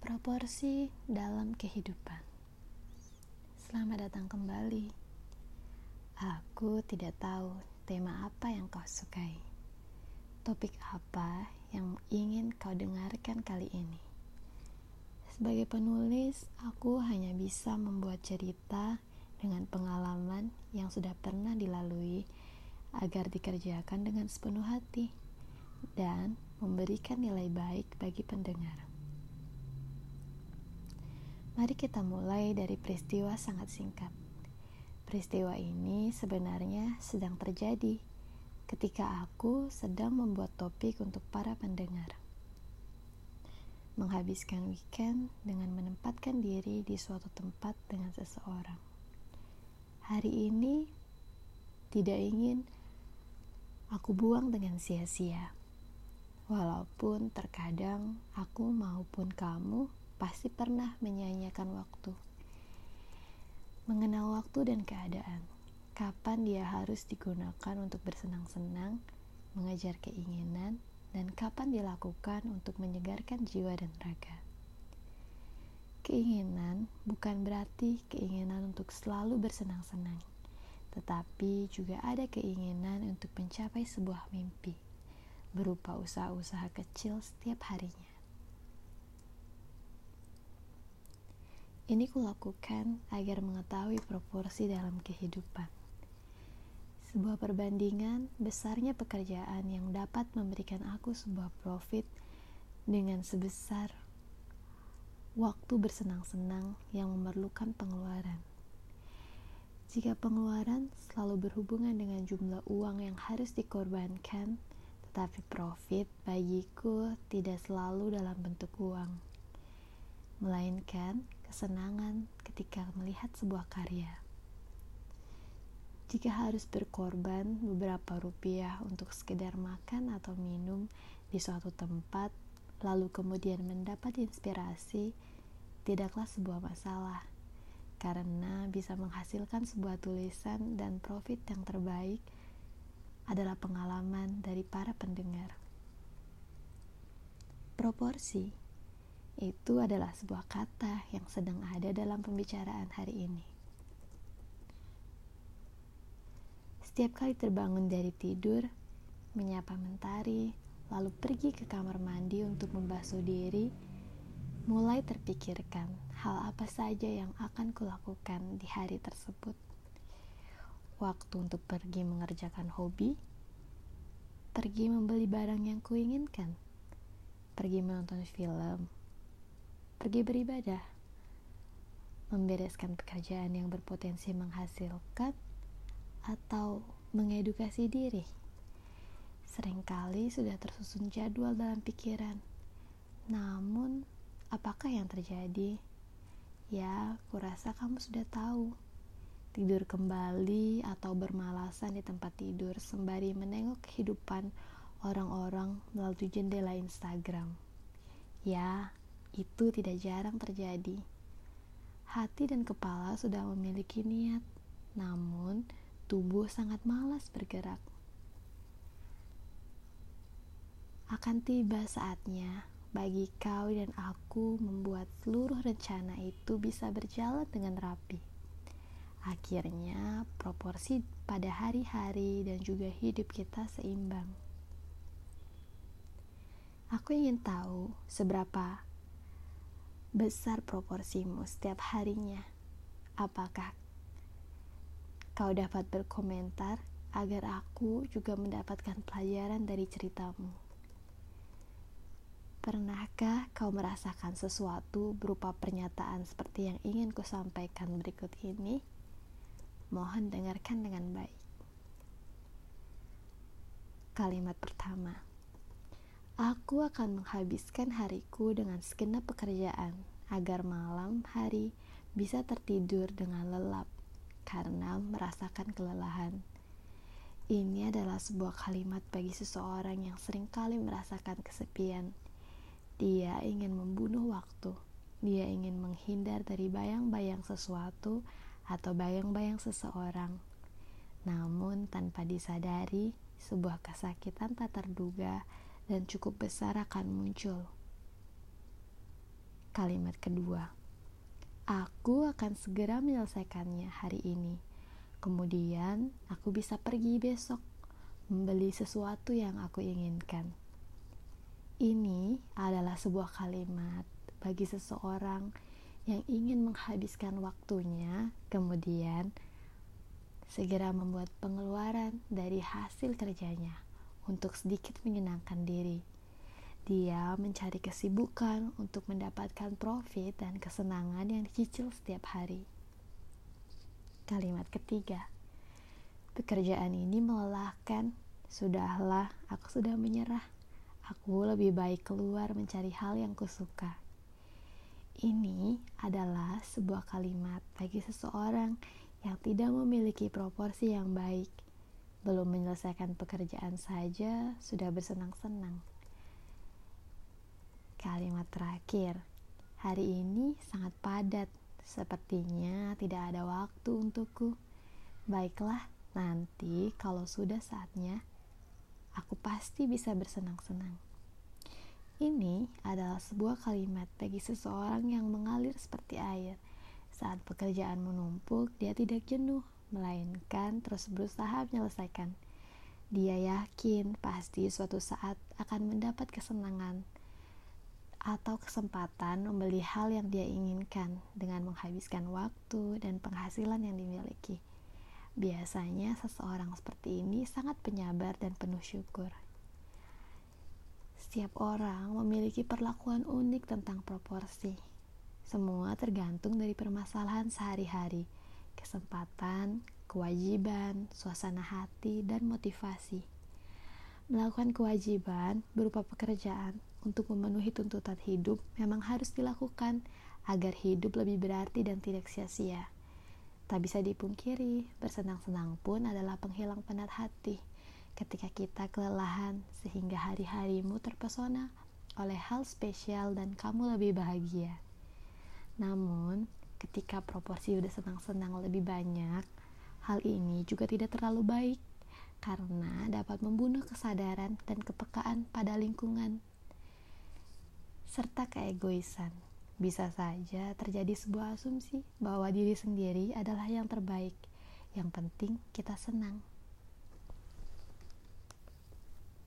Proporsi dalam kehidupan. Selamat datang kembali. Aku tidak tahu tema apa yang kau sukai. Topik apa yang ingin kau dengarkan kali ini. Sebagai penulis, aku hanya bisa membuat cerita dengan pengalaman yang sudah pernah dilalui agar dikerjakan dengan sepenuh hati dan memberikan nilai baik bagi pendengar. Mari kita mulai dari peristiwa sangat singkat. Peristiwa ini sebenarnya sedang terjadi ketika aku sedang membuat topik untuk para pendengar. Menghabiskan weekend dengan menempatkan diri di suatu tempat dengan seseorang. Hari ini tidak ingin aku buang dengan sia-sia. Walaupun terkadang aku maupun kamu pasti pernah menyia-nyiakan waktu. Mengenal waktu dan keadaan. Kapan dia harus digunakan untuk bersenang-senang, mengejar keinginan, dan kapan dilakukan untuk menyegarkan jiwa dan raga. Keinginan bukan berarti keinginan untuk selalu bersenang-senang, tetapi juga ada keinginan untuk mencapai sebuah mimpi, berupa usaha-usaha kecil setiap harinya. Ini kulakukan agar mengetahui proporsi dalam kehidupan. Sebuah perbandingan besarnya pekerjaan yang dapat memberikan aku sebuah profit dengan sebesar waktu bersenang-senang yang memerlukan pengeluaran. Jika pengeluaran selalu berhubungan dengan jumlah uang yang harus dikorbankan, tetapi profit bagiku tidak selalu dalam bentuk uang, melainkan kesenangan ketika melihat sebuah karya. Jika harus berkorban beberapa rupiah untuk sekedar makan atau minum di suatu tempat, lalu kemudian mendapat inspirasi, tidaklah sebuah masalah, karena bisa menghasilkan sebuah tulisan dan profit yang terbaik adalah pengalaman dari para pendengar. Proporsi itu adalah sebuah kata yang sedang ada dalam pembicaraan hari ini. Setiap kali terbangun dari tidur, menyapa mentari, lalu pergi ke kamar mandi untuk membasuh diri, mulai terpikirkan hal apa saja yang akan kulakukan di hari tersebut. Waktu untuk pergi mengerjakan hobi, pergi membeli barang yang kuinginkan, pergi menonton film, pergi beribadah, membereskan pekerjaan yang berpotensi menghasilkan, atau mengedukasi diri. Seringkali sudah tersusun jadwal dalam pikiran. Namun, apakah yang terjadi? Ya, kurasa kamu sudah tahu. Tidur kembali atau bermalasan di tempat tidur sembari menengok kehidupan orang-orang melalui jendela Instagram. Ya, itu tidak jarang terjadi. Hati dan kepala sudah memiliki niat, namun tubuh sangat malas bergerak. Akan tiba saatnya bagi kau dan aku membuat seluruh rencana itu bisa berjalan dengan rapi. Akhirnya, proporsi pada hari-hari dan juga hidup kita seimbang. Aku ingin tahu seberapa besar proporsimu setiap harinya. Apakah kau dapat berkomentar agar aku juga mendapatkan pelajaran dari ceritamu? Pernahkah kau merasakan sesuatu berupa pernyataan seperti yang ingin kusampaikan berikut ini? Mohon dengarkan dengan baik. Kalimat pertama. Aku akan menghabiskan hariku dengan segenap pekerjaan agar malam hari bisa tertidur dengan lelap karena merasakan kelelahan. Ini adalah sebuah kalimat bagi seseorang yang seringkali merasakan kesepian. Dia ingin membunuh waktu. Dia ingin menghindar dari bayang-bayang sesuatu atau bayang-bayang seseorang. Namun tanpa disadari, sebuah kesakitan tak terduga dan cukup besar akan muncul. Kalimat kedua, aku akan segera menyelesaikannya hari ini. Kemudian aku bisa pergi besok membeli sesuatu yang aku inginkan. Ini adalah sebuah kalimat bagi seseorang yang ingin menghabiskan waktunya, kemudian segera membuat pengeluaran dari hasil kerjanya untuk sedikit menyenangkan diri. Dia mencari kesibukan untuk mendapatkan profit dan kesenangan yang dicicil setiap hari. Kalimat ketiga, pekerjaan ini melelahkan. Sudahlah, aku sudah menyerah. Aku lebih baik keluar mencari hal yang kusuka. Ini adalah sebuah kalimat bagi seseorang yang tidak memiliki proporsi yang baik. Belum menyelesaikan pekerjaan saja sudah bersenang-senang. Kalimat terakhir, hari ini sangat padat, sepertinya tidak ada waktu untukku. Baiklah, nanti kalau sudah saatnya, aku pasti bisa bersenang-senang. Ini adalah sebuah kalimat bagi seseorang yang mengalir seperti air. Saat pekerjaan menumpuk, dia tidak jenuh, melainkan terus berusaha menyelesaikan. Dia yakin pasti suatu saat akan mendapat kesenangan atau kesempatan membeli hal yang dia inginkan dengan menghabiskan waktu dan penghasilan yang dimiliki. Biasanya seseorang seperti ini sangat penyabar dan penuh syukur. Setiap orang memiliki perlakuan unik tentang proporsi. Semua tergantung dari permasalahan sehari-hari, kesempatan, kewajiban, suasana hati, dan motivasi. Melakukan kewajiban berupa pekerjaan untuk memenuhi tuntutan hidup memang harus dilakukan agar hidup lebih berarti dan tidak sia-sia. Tak bisa dipungkiri, bersenang-senang pun adalah penghilang penat hati ketika kita kelelahan sehingga hari-harimu terpesona oleh hal spesial dan kamu lebih bahagia. Namun, ketika proporsi udah senang-senang lebih banyak, hal ini juga tidak terlalu baik karena dapat membunuh kesadaran dan kepekaan pada lingkungan serta keegoisan. Bisa saja terjadi sebuah asumsi bahwa diri sendiri adalah yang terbaik. Yang penting kita senang.